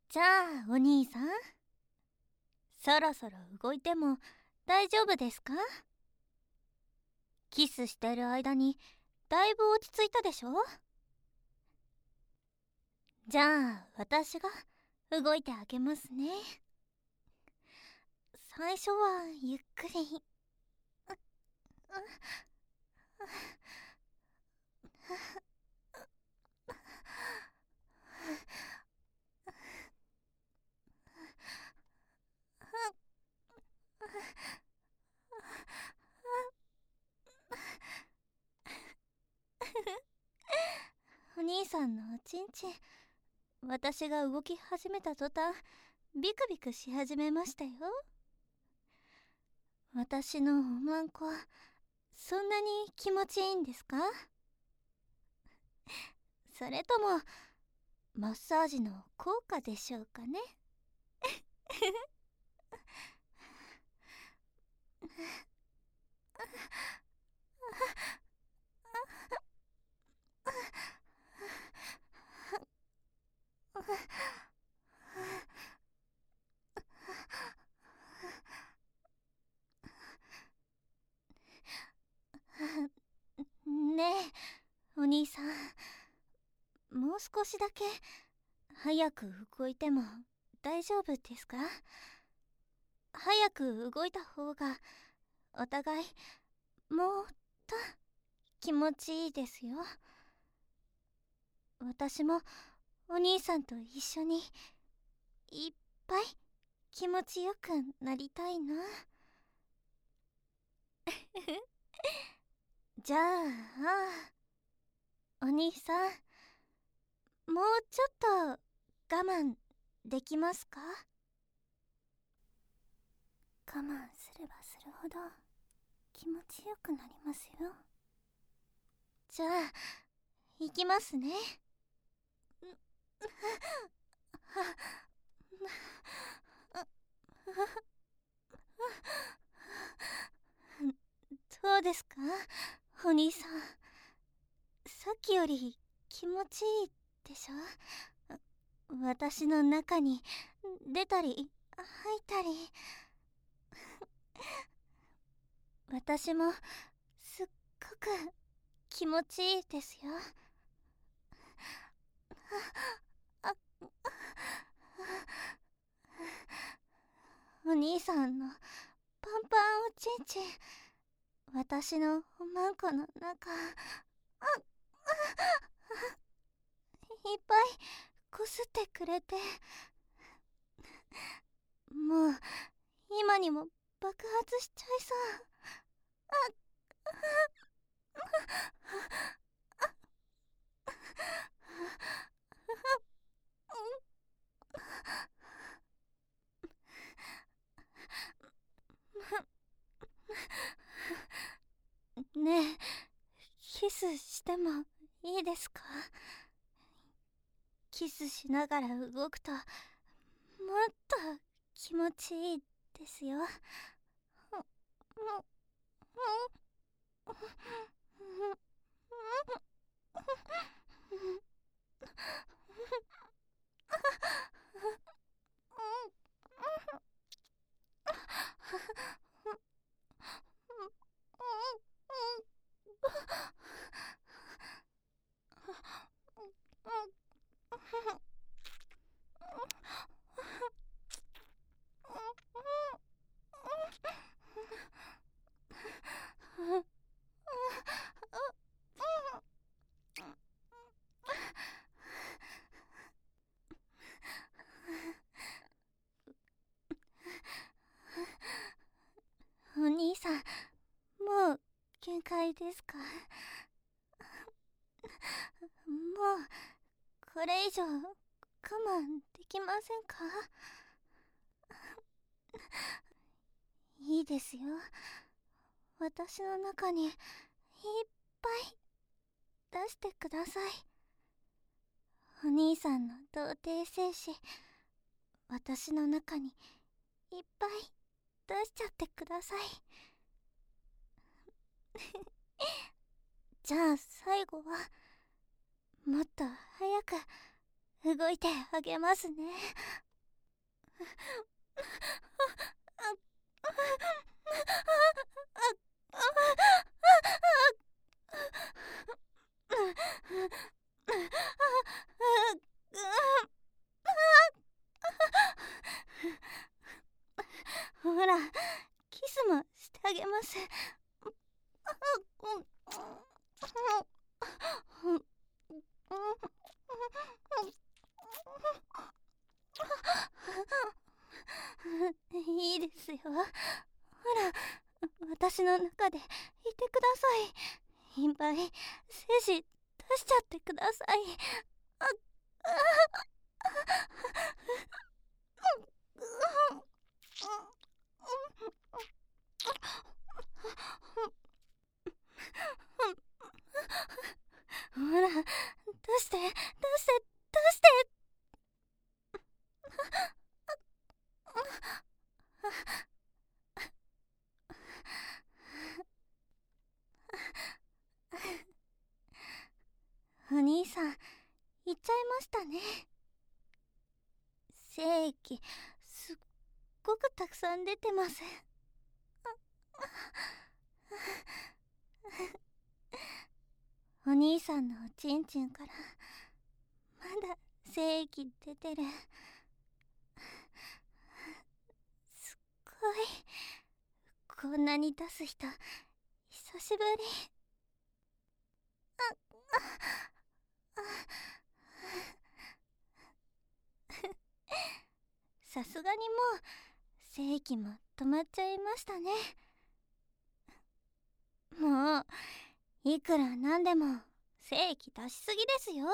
じゃあお兄さん、そろそろ動いても大丈夫ですか？キスしてる間にだいぶ落ち着いたでしょ？じゃあ私が動いてあげますね。最初はゆっくり。お兄さんのおちんちん、私が動き始めた途端ビクビクし始めましたよ。私のおまんこ、そんなに気持ちいいんですか？それともマッサージの効果でしょうかね。ねえお兄さん、もう少しだけ早く動いても大丈夫ですか？早く動いた方がお互いもっと気持ちいいですよ。私もお兄さんと一緒にいっぱい気持ちよくなりたいな。じゃあお兄さん、もうちょっと我慢できますか？我慢すればするほど気持ちよくなりますよ。じゃあ行きますね。どうですかお兄さん、さっきより気持ちいいでしょ？私の中に出たり吐いたり。私もすっごく気持ちいいですよ。お兄さんのパンパンおちんちん、私のおまんこの中、いっぱいこすってくれて、もう今にも爆発しちゃいそう。ねえ、キスしてもいいですか？キスしながら動くともっと気持ちいいですよ。お兄さん、もう限界ですか？もうこれ以上我慢できませんか？いいですよ。私の中にいっぱい出してください。お兄さんの童貞精子、私の中にいっぱい出しちゃってください。じゃあ最後はもっと早く動いてあげますね。ほら、キスもしてあげます。いいですよ。ほら、私の中でいてください。いっぱい精子出しちゃってください。ほら、出して、出して、出して。お兄さん、言っちゃいましたね。精液、すっごくたくさん出てます。お兄さんのおちんちんからまだ精液出てる。すっごい。こんなに出す人久しぶり。さすがにもう精液も止まっちゃいましたね。もういくらなんでも精液出しすぎですよ。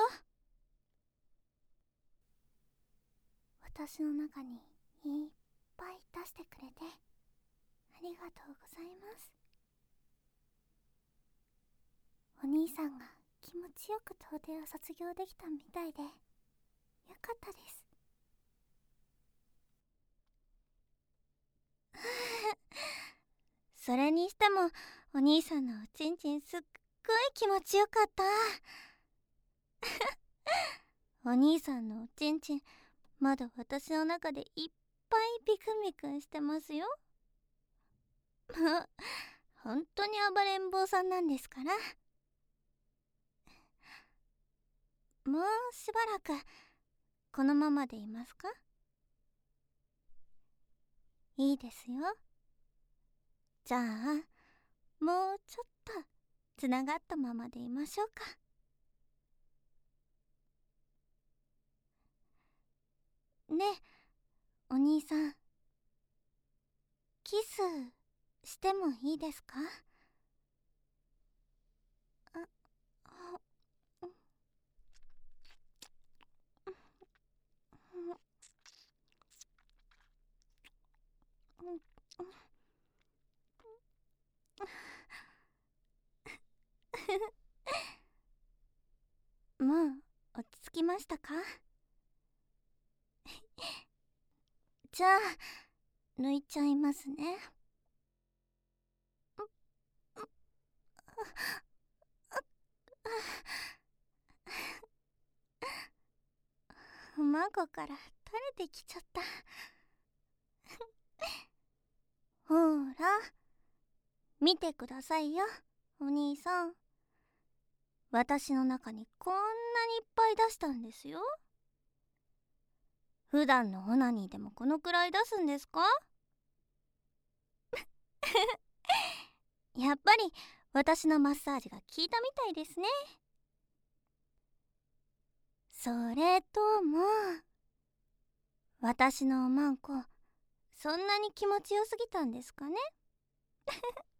私の中にいっぱい出してくれてありがとうございます。お兄さんが気持ちよく童貞を卒業できたみたいでよかったです。それにしてもお兄さんのおちんちんすっごい気持ちよかった。お兄さんのおちんちんまだ私の中でいっぱいビクンビクンしてますよ。本当に暴れん坊さんなんですから。もうしばらくこのままでいますか？いいですよ。じゃあもうちょっとつながったままでいましょうか。ねえお兄さん、キスしてもいいですか？あ、あ、もう落ち着きましたか？じゃあ抜いちゃいますね。孫から垂れてきちゃった。ほら見てくださいよお兄さん。私の中にこんなにいっぱい出したんですよ。普段のオナニーでもこのくらい出すんですか？やっぱり私のマッサージが効いたみたいですね。それとも私のおまんこそんなに気持ちよすぎたんですかね？